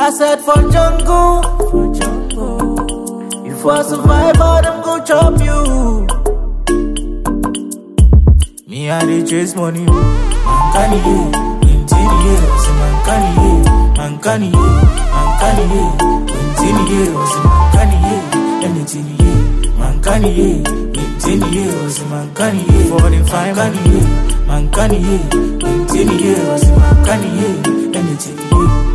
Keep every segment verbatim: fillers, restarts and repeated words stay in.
I said for jungle, for jungle. If I survive, all them go chop you. Me I dey chase money, man can ye, interior, say man can ye, man can ye, man can ye, interior, say man can ye, anything ye, man can ye, interior, say man can ye, forty-five man ye, man can ye, interior, say man can ye, anything ye.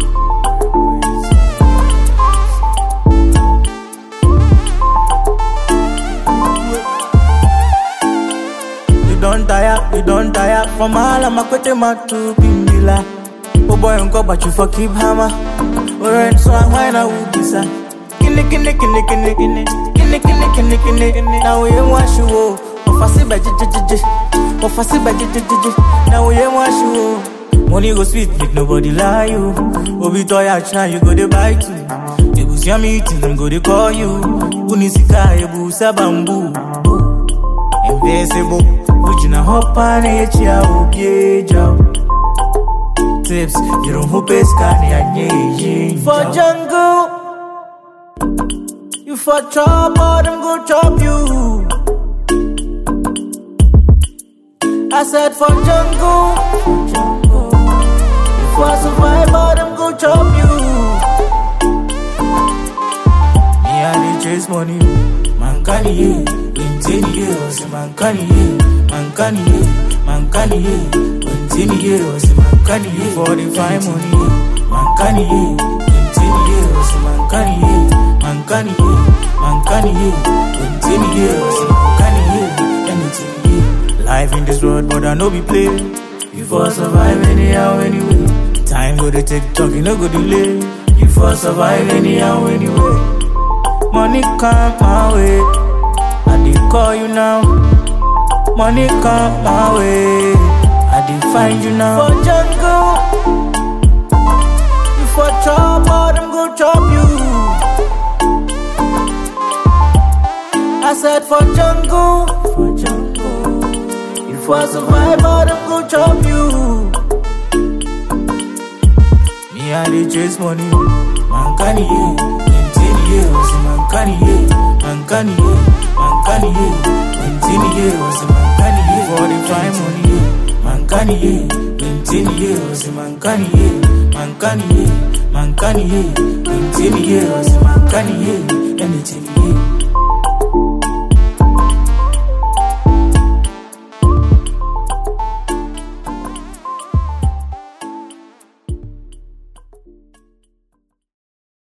Don't tire, you don't tire. From all I'm a quite mat to Pimbila. Oh boy, uncle, but you for keep hammer. Or in so I'm wine a woobisa. Kinny, kinny, kinny, kinny, kinny, kinny, kinny, kinny, kinny. Now we ain't wash you. Oh, fussy by jijiji. Oh, fussy by jijiji. Now we ain't wash you. Money go sweet, make nobody lie you. Oh, be toya chna, you go to buy too. They boost your meeting, them go to call you. Unisika, you boost a bamboo. Invincible. Ujina hopa na yechi ya ubieja. Tips, you don't hope it's kani ya nyeji. For jungle, you for chop, all them go chop you. I said for jungle, you for survive, all them go chop you. Me I dey chase money, man can ye, in years, man can ye. Man can ye, man can ye, twenty years, man can ye, forty-five money, man can ye, twenty years, man can ye, man can ye, man can ye, twenty years, man can ye, anything ye. Life in this world, but I know be play. You for survive anyhow, anyway. Time go to take talk, you no go delay. You for survive anyhow, anyway. Money come my way, I dey call you now. Money come my way, I did find you now. For jungle, you for chop, all them go chop you. I said for jungle, for jungle. You for survive, all them go chop you. Me I dey chase money, man can ye, twenty years, man can ye, man can ye, man can ye. twenty years, man can ye, forty-five money, man can ye, twenty years, man can ye, man can ye, man can ye, twenty years, man can ye, anything ye.